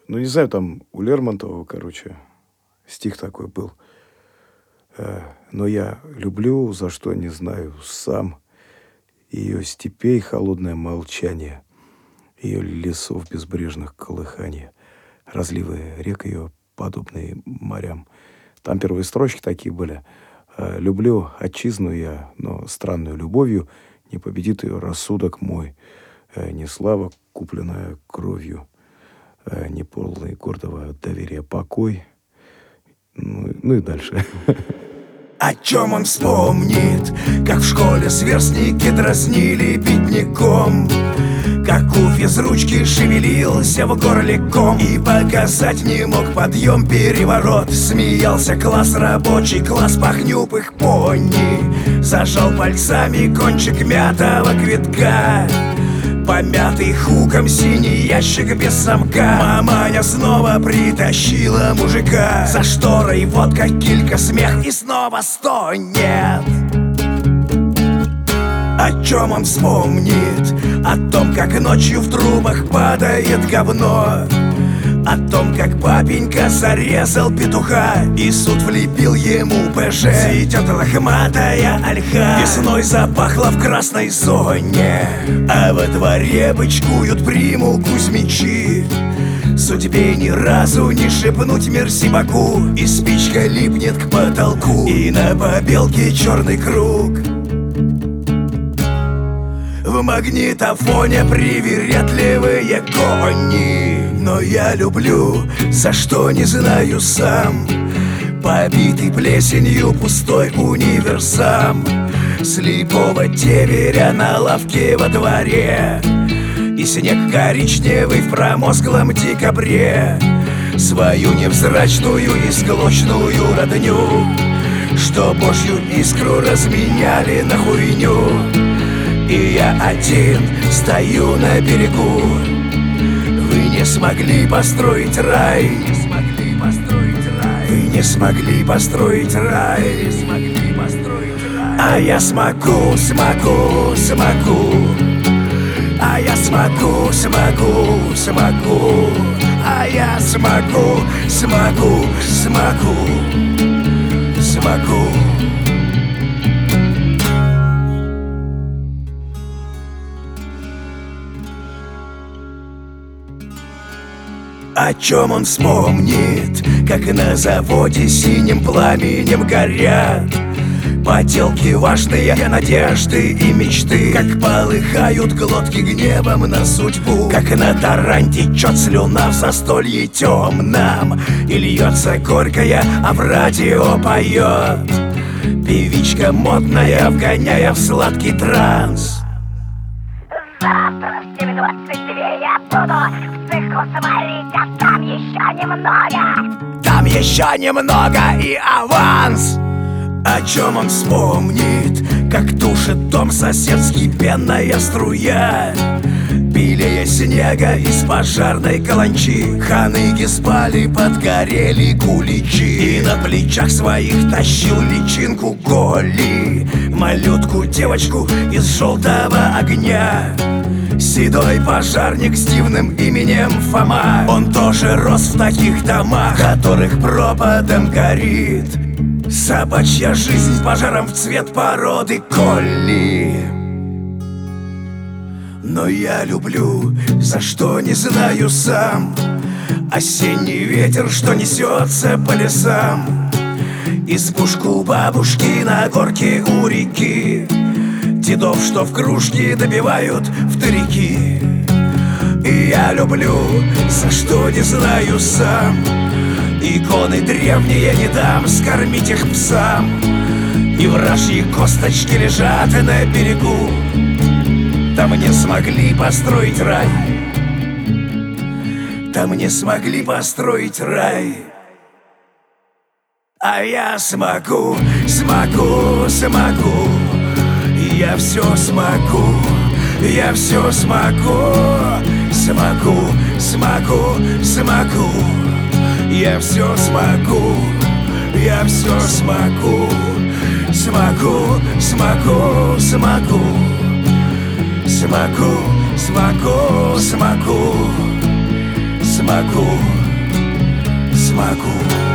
Ну, не знаю, там у Лермонтова, короче, стих такой был. Но я люблю, за что не знаю сам, ее степей холодное молчание, ее лесов безбрежных колыхания, разливы рек ее, подобные морям. Там первые строчки такие были. Люблю отчизну я, но странную любовью не победит ее рассудок мой. Не слава, купленная кровью, не полный гордого доверия покой. Ну и дальше. О чем он вспомнит, как в школе сверстники дразнили бедняком, как у физручки шевелился в горле ком и показать не мог подъем переворот. Смеялся класс рабочий, класс похнюпых пони, зажал пальцами кончик мятого квитка, помятый хуком синий ящик без замка. Маманя снова притащила мужика, за шторой водка, килька, смех и снова стонет. О чем он вспомнит? О том, как ночью в трубах падает говно, о том, как папенька зарезал петуха и суд влепил ему ПЖ. Цветет лохматая ольха, весной запахло в красной зоне, а во дворе бычкуют приму кузьмичи. Судьбе ни разу не шепнуть мерси Баку, и спичка липнет к потолку, и на побелке черный круг. В магнитофоне привередливые кони, но я люблю, за что не знаю сам, побитый плесенью пустой универсам, слепого деверя на лавке во дворе, и снег коричневый в промозглом декабре, свою невзрачную и склочную родню, что божью искру разменяли на хуйню. И я один стою на берегу. Вы не смогли построить рай, вы не смогли построить рай, а я смогу, смогу, смогу, а я смогу, смогу, смогу, а я смогу, смогу, смогу, смогу. О чем он вспомнит, как на заводе синим пламенем горят поделки важные, надежды и мечты, как полыхают глотки гневом на судьбу, как на тарань течет слюна в застолье темном и льется горькая, а в радио поет певичка модная, вгоняя в сладкий транс. Завтра в 7:22 я буду в цеху сварить, а там еще немного. Там еще немного и аванс. О чем он вспомнит, как тушит дом соседский пенная струя, белее снега из пожарной каланчи. Ханыги спали, подгорели куличи, и на плечах своих тащил личинку Голи, малютку девочку из желтого огня. Седой пожарник с дивным именем Фома, он тоже рос в таких домах, которых пропадом горит собачья жизнь пожаром в цвет породы Колли. Но я люблю, за что не знаю сам, осенний ветер, что несется по лесам, избушку бабушки на горке у реки, дедов, что в кружке добивают вторики. И я люблю, за что не знаю сам, иконы древние не дам скормить их псам, и вражьи косточки лежат на берегу. Там не смогли построить рай, там не смогли построить рай, а я смогу, смогу, смогу, я все смогу, я все смогу, смогу, смогу, смогу, я все смогу, я все смогу, смогу, смогу, смогу, смогу, смогу, смогу, смогу. смогу.